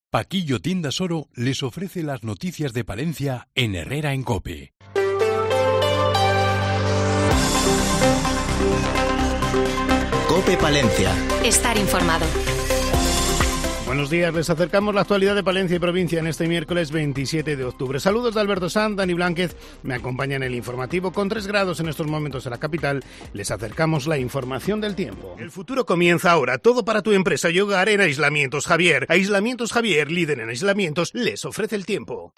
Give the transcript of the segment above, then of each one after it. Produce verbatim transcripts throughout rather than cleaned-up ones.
Paquillo Tiendas Oro les ofrece las noticias de Palencia en Herrera en COPE. COPE Palencia. Estar informado. Buenos días, les acercamos la actualidad de Palencia y provincia en este miércoles veintisiete de octubre. Saludos de Alberto Sanz, Dani Blánquez me acompaña en el informativo. Con tres grados en estos momentos en la capital, les acercamos la información del tiempo. El futuro comienza ahora, todo para tu empresa y hogar en Aislamientos Javier. Aislamientos Javier, líder en aislamientos, les ofrece el tiempo.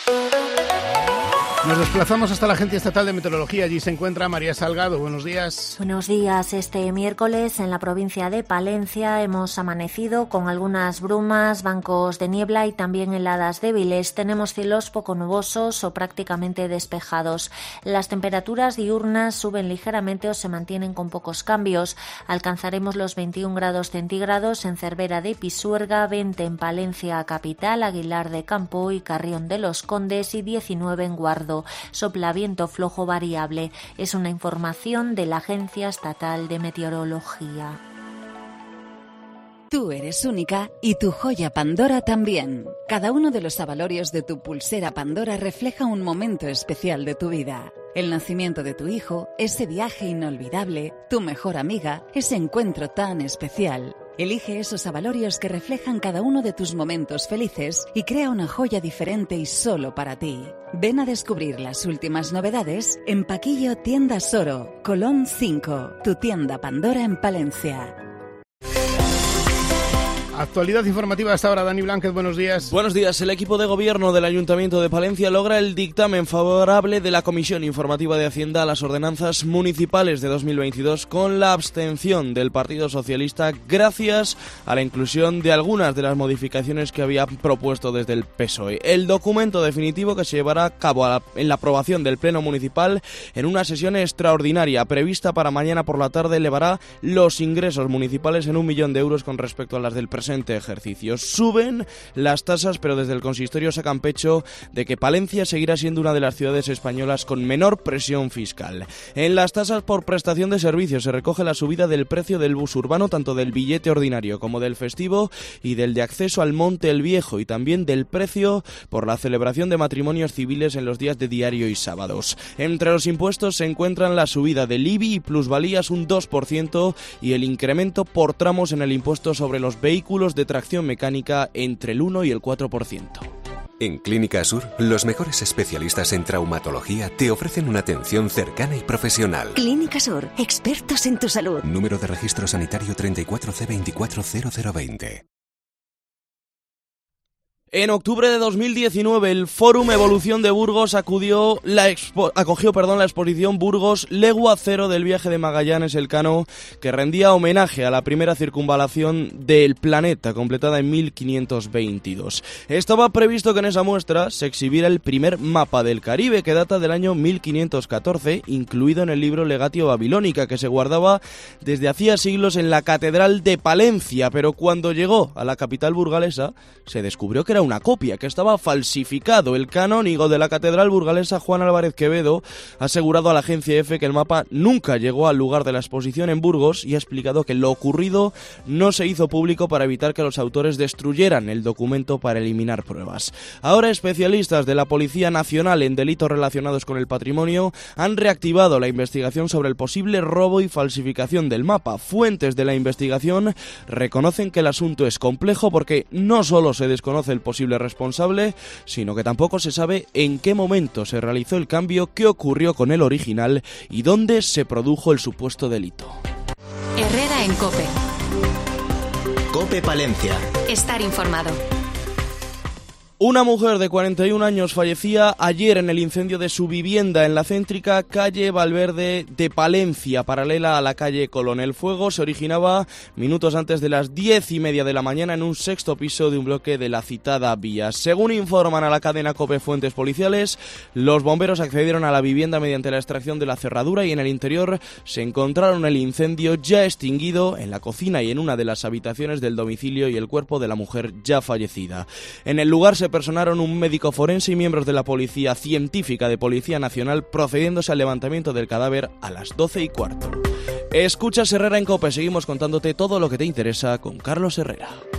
Nos desplazamos hasta la Agencia Estatal de Meteorología. Allí se encuentra María Salgado. Buenos días. Buenos días. Este miércoles en la provincia de Palencia hemos amanecido con algunas brumas, bancos de niebla y también heladas débiles. Tenemos cielos poco nubosos o prácticamente despejados. Las temperaturas diurnas suben ligeramente o se mantienen con pocos cambios. Alcanzaremos los veintiún grados centígrados en Cervera de Pisuerga, veinte en Palencia capital, Aguilar de Campo y Carrión de los Condes y diecinueve en Guardo. Sopla viento flojo variable. Es una información de la Agencia Estatal de Meteorología. Tú eres única y tu joya Pandora también. Cada uno de los abalorios de tu pulsera Pandora refleja un momento especial de tu vida. El nacimiento de tu hijo, ese viaje inolvidable, tu mejor amiga, ese encuentro tan especial. Elige esos abalorios que reflejan cada uno de tus momentos felices y crea una joya diferente y solo para ti. Ven a descubrir las últimas novedades en Paquillo Tiendas Oro, Colón cinco, tu tienda Pandora en Palencia. Actualidad informativa hasta ahora, Dani Blánquez, buenos días. Buenos días. El equipo de gobierno del Ayuntamiento de Palencia logra el dictamen favorable de la Comisión Informativa de Hacienda a las ordenanzas municipales de dos mil veintidós con la abstención del Partido Socialista gracias a la inclusión de algunas de las modificaciones que había propuesto desde el P S O E. El documento definitivo que se llevará a cabo a la, en la aprobación del Pleno Municipal en una sesión extraordinaria prevista para mañana por la tarde elevará los ingresos municipales en un millón de euros con respecto a las del presente ejercicio. Suben las tasas, pero desde el consistorio sacan pecho de que Palencia seguirá siendo una de las ciudades españolas con menor presión fiscal. En las tasas por prestación de servicios se recoge la subida del precio del bus urbano, tanto del billete ordinario como del festivo y del de acceso al Monte el Viejo, y también del precio por la celebración de matrimonios civiles en los días de diario y sábados. Entre los impuestos se encuentran la subida del I B I y plusvalías un dos por ciento y el incremento por tramos en el impuesto sobre los vehículos de tracción mecánica entre el uno y el cuatro por ciento. En Clínica Sur, los mejores especialistas en traumatología te ofrecen una atención cercana y profesional. Clínica Sur, expertos en tu salud. Número de registro sanitario treinta y cuatro C veinticuatro cero cero veinte. En octubre de dos mil diecinueve, el Fórum Evolución de Burgos acudió la expo- acogió perdón, la exposición Burgos Legua Cero del viaje de Magallanes Elcano, que rendía homenaje a la primera circunvalación del planeta, completada en mil quinientos veintidós. Estaba previsto que en esa muestra se exhibiera el primer mapa del Caribe, que data del año mil quinientos catorce, incluido en el libro Legatio Babilónica, que se guardaba desde hacía siglos en la Catedral de Palencia, pero cuando llegó a la capital burgalesa, se descubrió que era una copia, que estaba falsificado. El canónigo de la catedral burgalesa, Juan Álvarez Quevedo, ha asegurado a la agencia EFE que el mapa nunca llegó al lugar de la exposición en Burgos y ha explicado que lo ocurrido no se hizo público para evitar que los autores destruyeran el documento para eliminar pruebas. Ahora, especialistas de la Policía Nacional en delitos relacionados con el patrimonio han reactivado la investigación sobre el posible robo y falsificación del mapa. Fuentes de la investigación reconocen que el asunto es complejo porque no solo se desconoce el posible responsable, sino que tampoco se sabe en qué momento se realizó el cambio, qué ocurrió con el original y dónde se produjo el supuesto delito. Herrera en COPE. COPE Palencia. Estar informado. Una mujer de cuarenta y un años fallecía ayer en el incendio de su vivienda en la céntrica calle Valverde de Palencia, paralela a la calle Colón. El fuego se originaba minutos antes de las diez y media de la mañana en un sexto piso de un bloque de la citada vía. Según informan a la cadena COPE fuentes policiales, los bomberos accedieron a la vivienda mediante la extracción de la cerradura y en el interior se encontraron el incendio ya extinguido en la cocina y en una de las habitaciones del domicilio y el cuerpo de la mujer ya fallecida. En el lugar se personaron un médico forense y miembros de la Policía Científica de Policía Nacional, procediéndose al levantamiento del cadáver a las doce y cuarto. Escuchas Herrera en COPE, seguimos contándote todo lo que te interesa con Carlos Herrera.